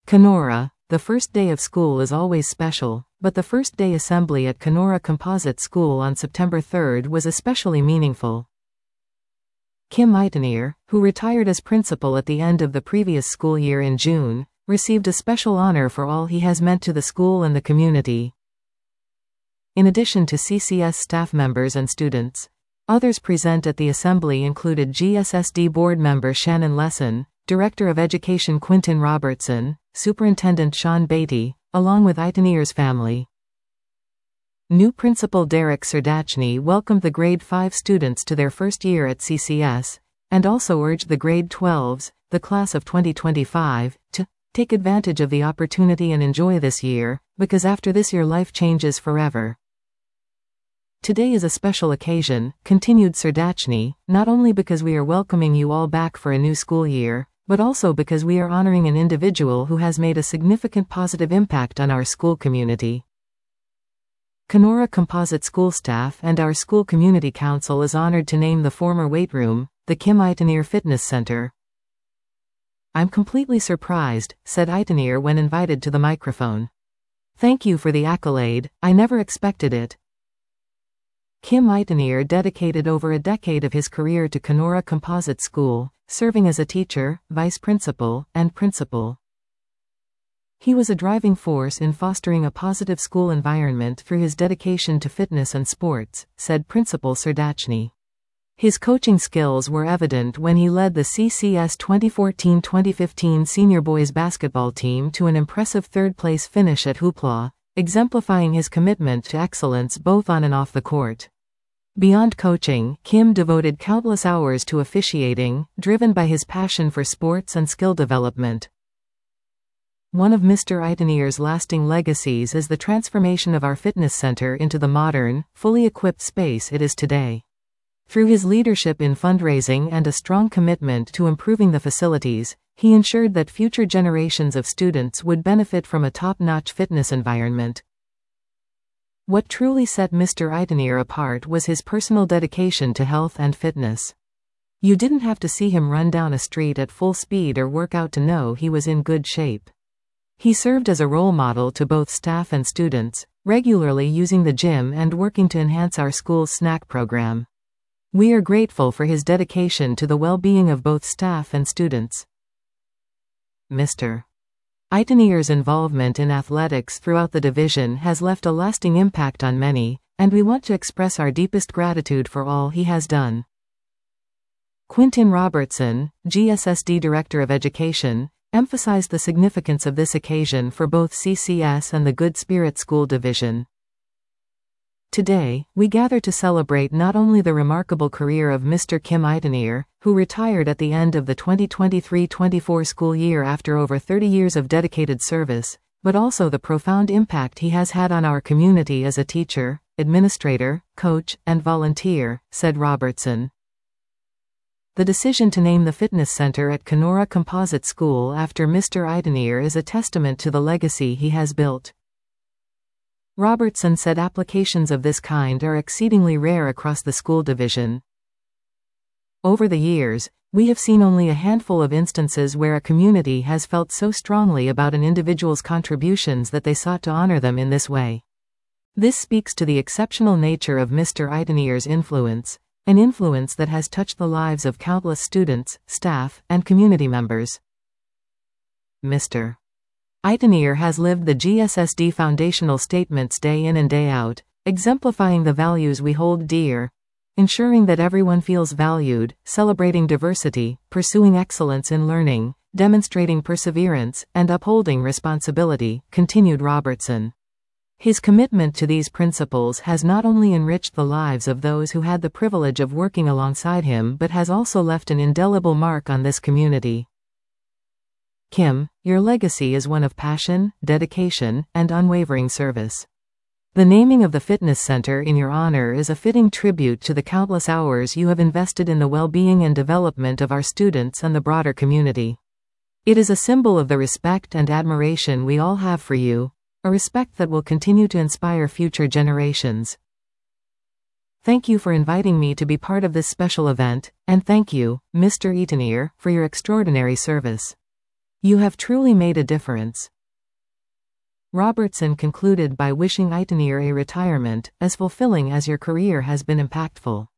Kenora, the first day of school is always special, but the first day assembly at Kenora Composite School on September 3rd was especially meaningful. Kim Eiteneer, who retired as principal at the end of the previous school year in June, received a special honor for all he has meant to the school and the community. In addition to CCS staff members and students, others present at the assembly included GSSD board member Shannon Lesson, Director of Education Quintin Robertson, Superintendent Sean Beatty, along with Eiteneer's family. New Principal Derek Serdachny welcomed the Grade 5 students to their first year at CCS, and also urged the Grade 12s, the class of 2025, to take advantage of the opportunity and enjoy this year, because after this year life changes forever. Today is a special occasion, continued Serdachny, not only because we are welcoming you all back for a new school year, but also because we are honoring an individual who has made a significant positive impact on our school community. Kenora Composite School staff and our school community council is honored to name the former weight room, the Kim Eiteneer Fitness Center. I'm completely surprised, said Eiteneer when invited to the microphone. Thank you for the accolade, I never expected it. Kim Eiteneer dedicated over a decade of his career to Kenora Composite School, serving as a teacher, vice principal, and principal. He was a driving force in fostering a positive school environment through his dedication to fitness and sports, said Principal Serdachny. His coaching skills were evident when he led the CCS 2014-2015 senior boys basketball team to an impressive third-place finish at Hoopla, exemplifying his commitment to excellence both on and off the court. Beyond coaching, Kim devoted countless hours to officiating, driven by his passion for sports and skill development. One of Mr. Eiteneer's lasting legacies is the transformation of our fitness center into the modern, fully equipped space it is today. Through his leadership in fundraising and a strong commitment to improving the facilities, he ensured that future generations of students would benefit from a top-notch fitness environment. What truly set Mr. Eiteneer apart was his personal dedication to health and fitness. You didn't have to see him run down a street at full speed or work out to know he was in good shape. He served as a role model to both staff and students, regularly using the gym and working to enhance our school's snack program. We are grateful for his dedication to the well-being of both staff and students. Mr. Eiteneer's involvement in athletics throughout the division has left a lasting impact on many, and we want to express our deepest gratitude for all he has done. Quintin Robertson, GSSD Director of Education, emphasized the significance of this occasion for both CCS and the Good Spirit School Division. Today, we gather to celebrate not only the remarkable career of Mr. Kim Eiteneer, who retired at the end of the 2023-24 school year after over 30 years of dedicated service, but also the profound impact he has had on our community as a teacher, administrator, coach, and volunteer, said Robertson. The decision to name the fitness center at Kenora Composite School after Mr. Eiteneer is a testament to the legacy he has built. Robertson said applications of this kind are exceedingly rare across the school division. Over the years, we have seen only a handful of instances where a community has felt so strongly about an individual's contributions that they sought to honor them in this way. This speaks to the exceptional nature of Mr. Eiteneer's influence, an influence that has touched the lives of countless students, staff, and community members. Mr. Eiteneer has lived the GSSD foundational statements day in and day out, exemplifying the values we hold dear, ensuring that everyone feels valued, celebrating diversity, pursuing excellence in learning, demonstrating perseverance, and upholding responsibility, continued Robertson. His commitment to these principles has not only enriched the lives of those who had the privilege of working alongside him but has also left an indelible mark on this community. Kim, your legacy is one of passion, dedication, and unwavering service. The naming of the fitness center in your honor is a fitting tribute to the countless hours you have invested in the well-being and development of our students and the broader community. It is a symbol of the respect and admiration we all have for you, a respect that will continue to inspire future generations. Thank you for inviting me to be part of this special event, and thank you, Mr. Eiteneer, for your extraordinary service. You have truly made a difference. Robertson concluded by wishing Itinéraire a retirement, as fulfilling as your career has been impactful.